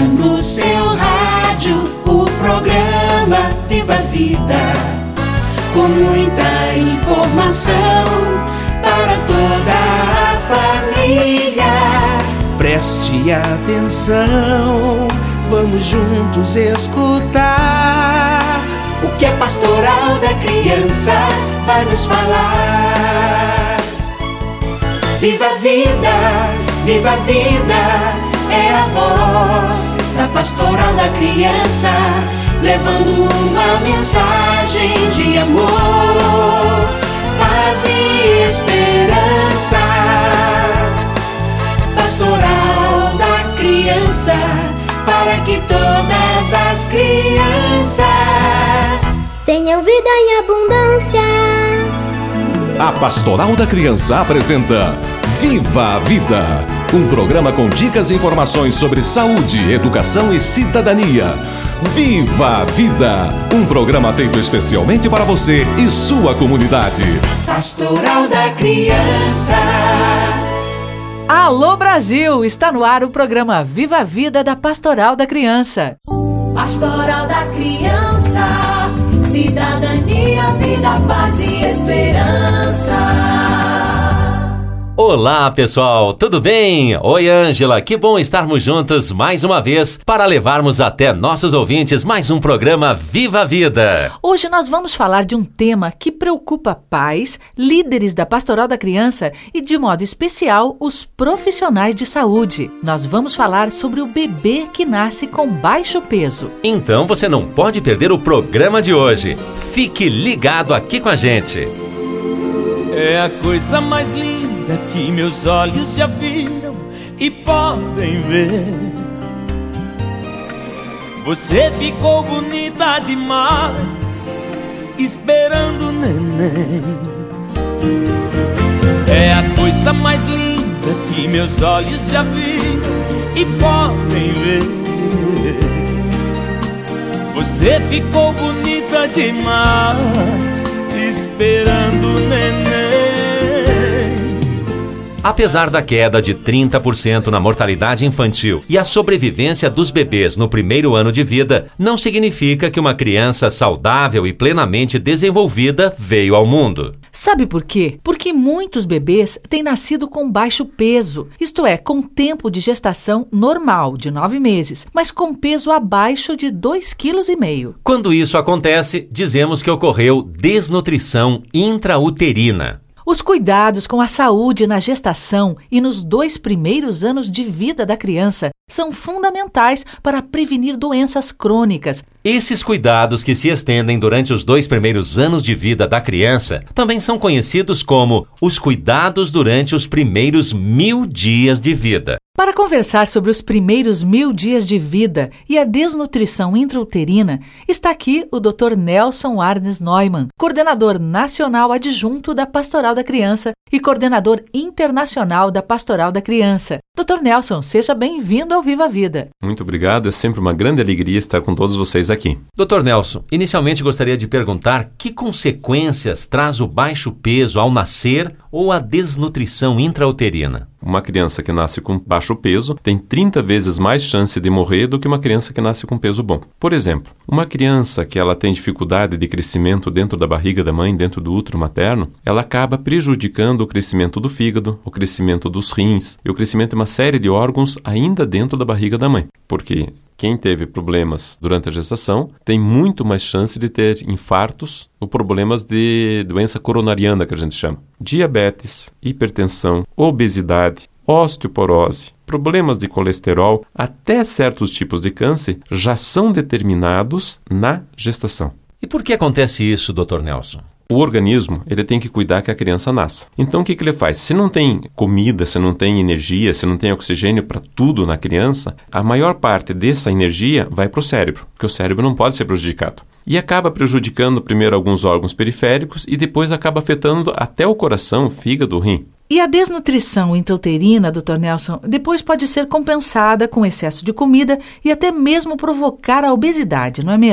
no seu rádio o programa Viva a Vida, com muita informação para toda a família. Preste atenção, vamos juntos escutar o que a Pastoral da Criança vai nos falar. Viva a vida, viva a vida, é a voz da Pastoral da Criança, levando uma mensagem de amor, paz e esperança. Pastoral da Criança, para que todas as crianças tenham vida em abundância. A Pastoral da Criança apresenta Viva a Vida, um programa com dicas e informações sobre saúde, educação e cidadania. Viva a Vida, um programa feito especialmente para você e sua comunidade. Pastoral da Criança. Alô Brasil, está no ar o programa Viva a Vida da Pastoral da Criança. Pastoral da Criança, cidadania, vida, paz e esperança. Olá pessoal, tudo bem? Oi Ângela, que bom estarmos juntos mais uma vez para levarmos até nossos ouvintes mais um programa Viva a Vida. Hoje nós vamos falar de um tema que preocupa pais, líderes da Pastoral da Criança e, de modo especial, os profissionais de saúde. Nós vamos falar sobre o bebê que nasce com baixo peso. Então você não pode perder o programa de hoje. Fique ligado aqui com a gente. É a coisa mais linda que meus olhos já viram e podem ver. Você ficou bonita demais, esperando o neném. É a coisa mais linda que meus olhos já viram e podem ver. Você ficou bonita demais, esperando o neném. Apesar da queda de 30% na mortalidade infantil e a sobrevivência dos bebês no primeiro ano de vida, não significa que uma criança saudável e plenamente desenvolvida veio ao mundo. Sabe por quê? Porque muitos bebês têm nascido com baixo peso, isto é, com tempo de gestação normal, de 9 meses, mas com peso abaixo de 2,5 kg. Quando isso acontece, dizemos que ocorreu desnutrição intrauterina. Os cuidados com a saúde na gestação e nos 2 primeiros anos de vida da criança são fundamentais para prevenir doenças crônicas. Esses cuidados, que se estendem durante os 2 primeiros anos de vida da criança, também são conhecidos como os cuidados durante os primeiros 1000 dias de vida. Para conversar sobre os primeiros 1000 dias de vida e a desnutrição intrauterina, está aqui o Dr. Nelson Arnes Neumann, coordenador nacional adjunto da Pastoral da Criança e coordenador internacional da Pastoral da Criança. Dr. Nelson, seja bem-vindo ao Viva a Vida. Muito obrigado, é sempre uma grande alegria estar com todos vocês aqui. Dr. Nelson, inicialmente gostaria de perguntar que consequências traz o baixo peso ao nascer ou a desnutrição intrauterina? Uma criança que nasce com baixo peso tem 30 vezes mais chance de morrer do que uma criança que nasce com peso bom. Por exemplo, uma criança que ela tem dificuldade de crescimento dentro da barriga da mãe, dentro do útero materno, ela acaba prejudicando o crescimento do fígado, o crescimento dos rins e o crescimento de uma série de órgãos ainda dentro da barriga da mãe. Porque quem teve problemas durante a gestação tem muito mais chance de ter infartos ou problemas de doença coronariana, que a gente chama. Diabetes, hipertensão, obesidade, osteoporose, problemas de colesterol, até certos tipos de câncer já são determinados na gestação. E por que acontece isso, Dr. Nelson? O organismo, ele tem que cuidar que a criança nasça. Então, o que ele faz? Se não tem comida, se não tem energia, se não tem oxigênio para tudo na criança, a maior parte dessa energia vai para o cérebro, porque o cérebro não pode ser prejudicado. E acaba prejudicando primeiro alguns órgãos periféricos e depois acaba afetando até o coração, o fígado, o rim. E a desnutrição intrauterina, Dr. Nelson, depois pode ser compensada com excesso de comida e até mesmo provocar a obesidade, não é mesmo?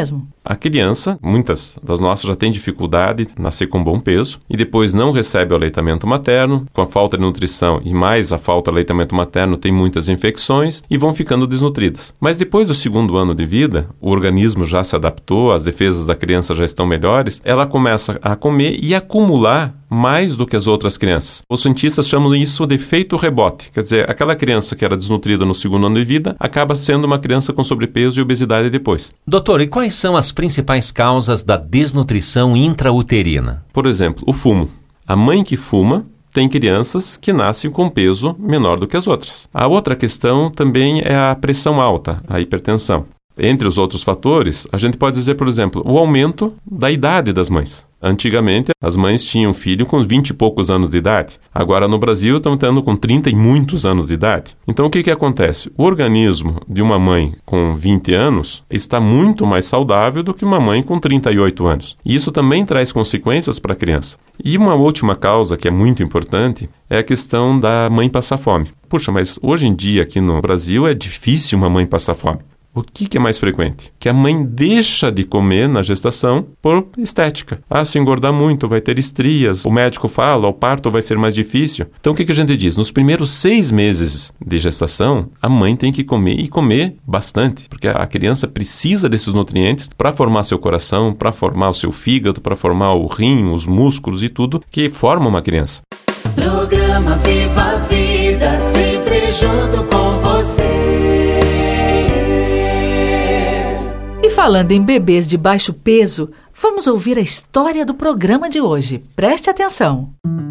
A criança, muitas das nossas já têm dificuldade de nascer com bom peso e depois não recebe o aleitamento materno, com a falta de nutrição e mais a falta de aleitamento materno tem muitas infecções e vão ficando desnutridas. Mas depois do 2º ano de vida, o organismo já se adaptou, as defesas da criança já estão melhores, ela começa a comer e acumular mais do que as outras crianças. Os cientistas chamam isso de efeito rebote, quer dizer, aquela criança que era desnutrida no 2º ano de vida acaba sendo uma criança com sobrepeso e obesidade depois. Doutor, e quais são as principais causas da desnutrição intrauterina? Por exemplo, o fumo. A mãe que fuma tem crianças que nascem com peso menor do que as outras. A outra questão também é a pressão alta, a hipertensão. Entre os outros fatores, a gente pode dizer, por exemplo, o aumento da idade das mães. Antigamente, as mães tinham filho com 20 e poucos anos de idade. Agora, no Brasil, estão tendo com 30 e muitos anos de idade. Então, o que acontece? O organismo de uma mãe com 20 anos está muito mais saudável do que uma mãe com 38 anos. E isso também traz consequências para a criança. E uma última causa que é muito importante é a questão da mãe passar fome. Puxa, mas hoje em dia, aqui no Brasil, é difícil uma mãe passar fome. O que é mais frequente? Que a mãe deixa de comer na gestação por estética. Se engordar muito, vai ter estrias. O médico fala, o parto vai ser mais difícil. Então, o que a gente diz? Nos primeiros 6 meses de gestação, a mãe tem que comer e comer bastante. Porque a criança precisa desses nutrientes para formar seu coração, para formar o seu fígado, para formar o rim, os músculos e tudo que forma uma criança. Programa Viva a Vida, sempre junto com você. E falando em bebês de baixo peso, vamos ouvir a história do programa de hoje. Preste atenção.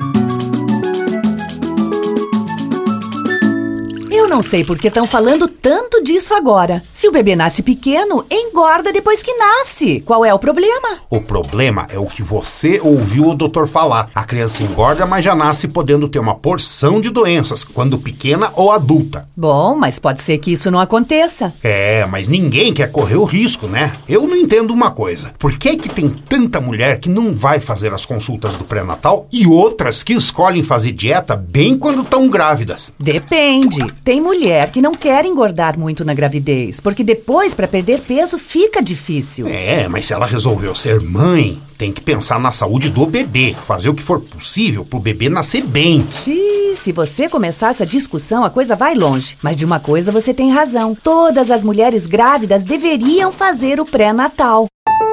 Eu não sei por que estão falando tanto disso agora. Se o bebê nasce pequeno, engorda depois que nasce. Qual é o problema? O problema é o que você ouviu o doutor falar. A criança engorda, mas já nasce podendo ter uma porção de doenças, quando pequena ou adulta. Bom, mas pode ser que isso não aconteça. Mas ninguém quer correr o risco, né? Eu não entendo uma coisa. Por que tem tanta mulher que não vai fazer as consultas do pré-natal e outras que escolhem fazer dieta bem quando estão grávidas? Depende. Tem mulher que não quer engordar muito na gravidez, porque depois, para perder peso, fica difícil. Mas se ela resolveu ser mãe, tem que pensar na saúde do bebê, fazer o que for possível pro bebê nascer bem. Se você começar essa discussão, a coisa vai longe. Mas de uma coisa você tem razão. Todas as mulheres grávidas deveriam fazer o pré-natal.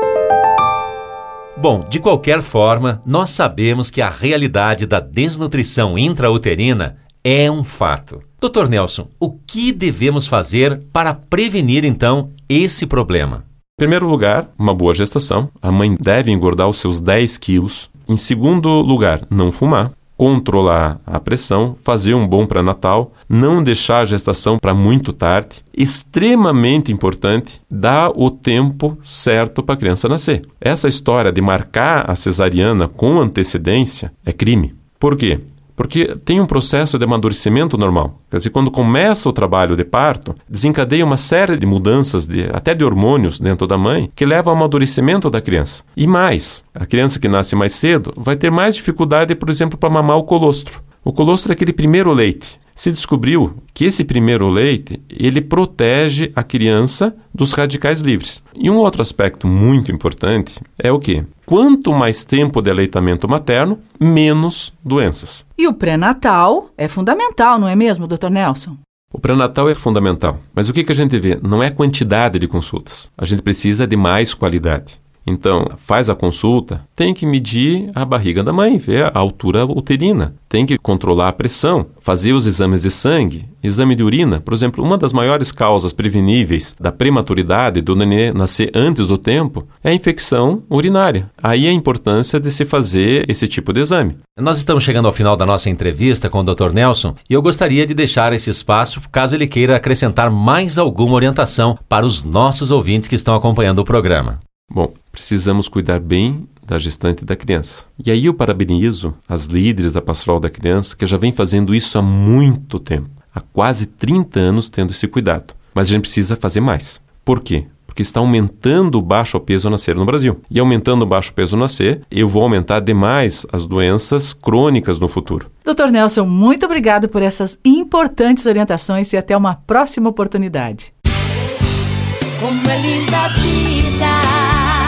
Bom, de qualquer forma, nós sabemos que a realidade da desnutrição intrauterina é um fato. Dr. Nelson, o que devemos fazer para prevenir, então, esse problema? Em primeiro lugar, uma boa gestação. A mãe deve engordar os seus 10 quilos. Em segundo lugar, não fumar. Controlar a pressão, fazer um bom pré-natal, não deixar a gestação para muito tarde. Extremamente importante, dar o tempo certo para a criança nascer. Essa história de marcar a cesariana com antecedência é crime. Por quê? Porque tem um processo de amadurecimento normal. Quer dizer, quando começa o trabalho de parto, desencadeia uma série de mudanças, até de hormônios dentro da mãe, que levam ao amadurecimento da criança. E mais, a criança que nasce mais cedo vai ter mais dificuldade, por exemplo, para mamar o colostro. O colostro é aquele primeiro leite. Se descobriu que esse primeiro leite, ele protege a criança dos radicais livres. E um outro aspecto muito importante é o quê? Quanto mais tempo de aleitamento materno, menos doenças. E o pré-natal é fundamental, não é mesmo, Dr. Nelson? O pré-natal é fundamental. Mas o que a gente vê? Não é quantidade de consultas. A gente precisa de mais qualidade. Então, faz a consulta, tem que medir a barriga da mãe, ver a altura uterina, tem que controlar a pressão, fazer os exames de sangue, exame de urina. Por exemplo, uma das maiores causas preveníveis da prematuridade, do nenê nascer antes do tempo, é a infecção urinária. Aí a importância de se fazer esse tipo de exame. Nós estamos chegando ao final da nossa entrevista com o Dr. Nelson e eu gostaria de deixar esse espaço caso ele queira acrescentar mais alguma orientação para os nossos ouvintes que estão acompanhando o programa. Bom, precisamos cuidar bem da gestante e da criança. E aí eu parabenizo as líderes da Pastoral da Criança que já vem fazendo isso há muito tempo. Há quase 30 anos tendo esse cuidado. Mas a gente precisa fazer mais. Por quê? Porque está aumentando o baixo peso ao nascer no Brasil. E aumentando o baixo peso ao nascer, eu vou aumentar demais as doenças crônicas no futuro. Dr. Nelson, muito obrigado por essas importantes orientações e até uma próxima oportunidade. Como é linda a vida.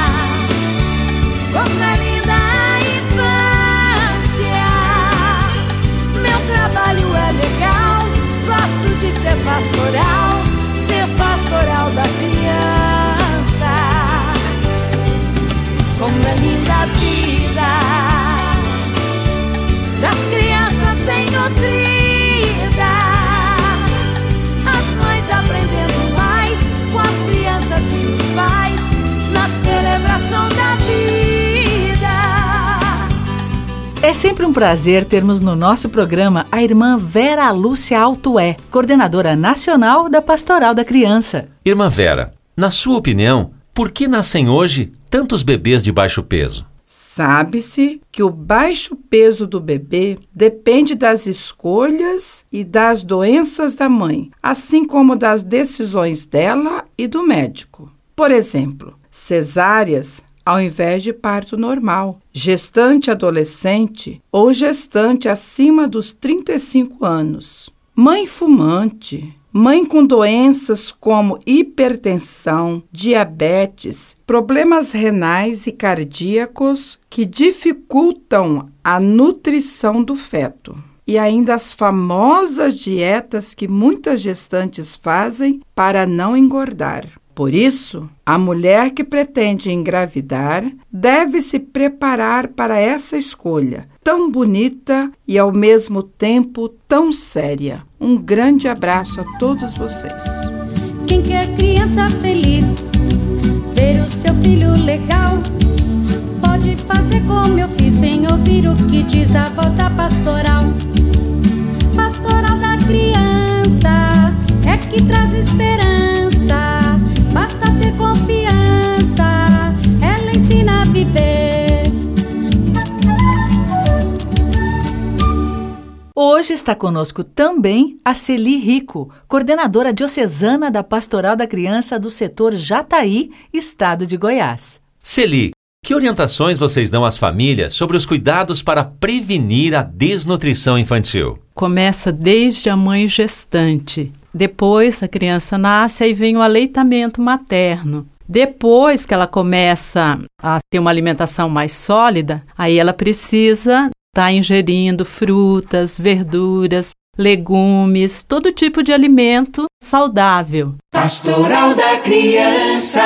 Como é linda a infância. Meu trabalho é legal, gosto de ser pastoral da criança. Como é linda a vida das crianças bem nutridas, as mães aprendendo mais com as crianças e os pais na celebração da vida. É sempre um prazer termos no nosso programa a irmã Vera Lúcia Altué, coordenadora nacional da Pastoral da Criança. Irmã Vera, na sua opinião, por que nascem hoje tantos bebês de baixo peso? Sabe-se que o baixo peso do bebê depende das escolhas e das doenças da mãe, assim como das decisões dela e do médico. Por exemplo, cesáreas ao invés de parto normal, gestante adolescente ou gestante acima dos 35 anos, mãe fumante, mãe com doenças como hipertensão, diabetes, problemas renais e cardíacos que dificultam a nutrição do feto. E ainda as famosas dietas que muitas gestantes fazem para não engordar. Por isso, a mulher que pretende engravidar deve se preparar para essa escolha, tão bonita e ao mesmo tempo tão séria. Um grande abraço a todos vocês. Quem quer criança feliz, ver o seu filho legal, pode fazer como eu fiz, vem ouvir o que diz a voz da pastoral. Pastoral da criança é que traz esperança. Basta ter confiança, ela ensina a viver. Hoje está conosco também a Celi Rico, coordenadora diocesana da Pastoral da Criança do setor Jataí, estado de Goiás. Celi, que orientações vocês dão às famílias sobre os cuidados para prevenir a desnutrição infantil? Começa desde a mãe gestante. Depois a criança nasce e vem o aleitamento materno. Depois que ela começa a ter uma alimentação mais sólida, aí ela precisa estar ingerindo frutas, verduras, legumes, todo tipo de alimento saudável. Pastoral da Criança.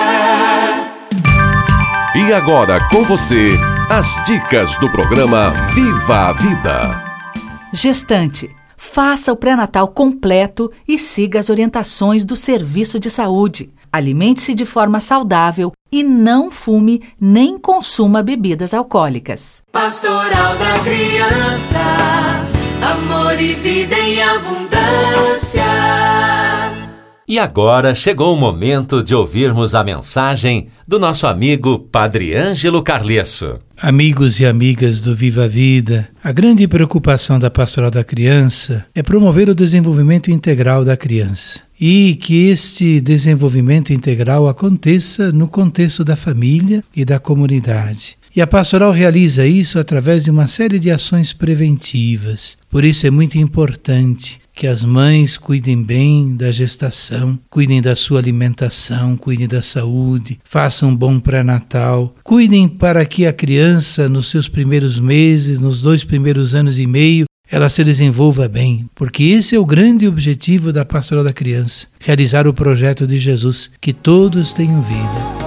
E agora com você, as dicas do programa Viva a Vida. Gestante, faça o pré-natal completo e siga as orientações do Serviço de Saúde. Alimente-se de forma saudável e não fume nem consuma bebidas alcoólicas. Pastoral da Criança, amor e vida em abundância. E agora chegou o momento de ouvirmos a mensagem do nosso amigo Padre Ângelo Carlesso. Amigos e amigas do Viva a Vida, a grande preocupação da Pastoral da Criança é promover o desenvolvimento integral da criança e que este desenvolvimento integral aconteça no contexto da família e da comunidade. E a pastoral realiza isso através de uma série de ações preventivas. Por isso é muito importante que as mães cuidem bem da gestação, cuidem da sua alimentação, cuidem da saúde, façam um bom pré-natal, cuidem para que a criança, nos seus primeiros meses, nos 2 primeiros anos e meio, ela se desenvolva bem, porque esse é o grande objetivo da Pastoral da Criança, realizar o projeto de Jesus, que todos tenham vida.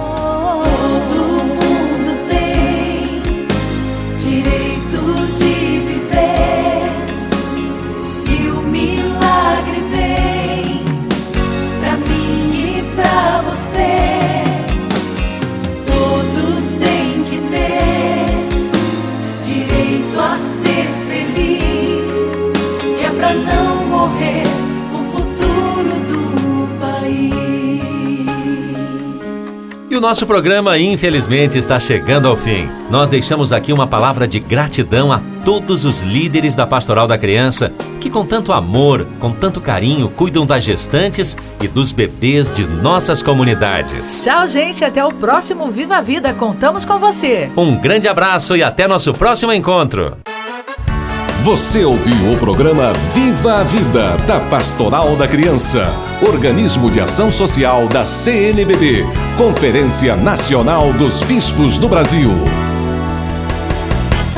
O nosso programa, infelizmente, está chegando ao fim. Nós deixamos aqui uma palavra de gratidão a todos os líderes da Pastoral da Criança que com tanto amor, com tanto carinho, cuidam das gestantes e dos bebês de nossas comunidades. Tchau, gente. Até o próximo Viva a Vida. Contamos com você. Um grande abraço e até nosso próximo encontro. Você ouviu o programa Viva a Vida, da Pastoral da Criança, organismo de ação social da CNBB, Conferência Nacional dos Bispos do Brasil.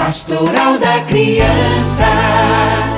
Pastoral da Criança.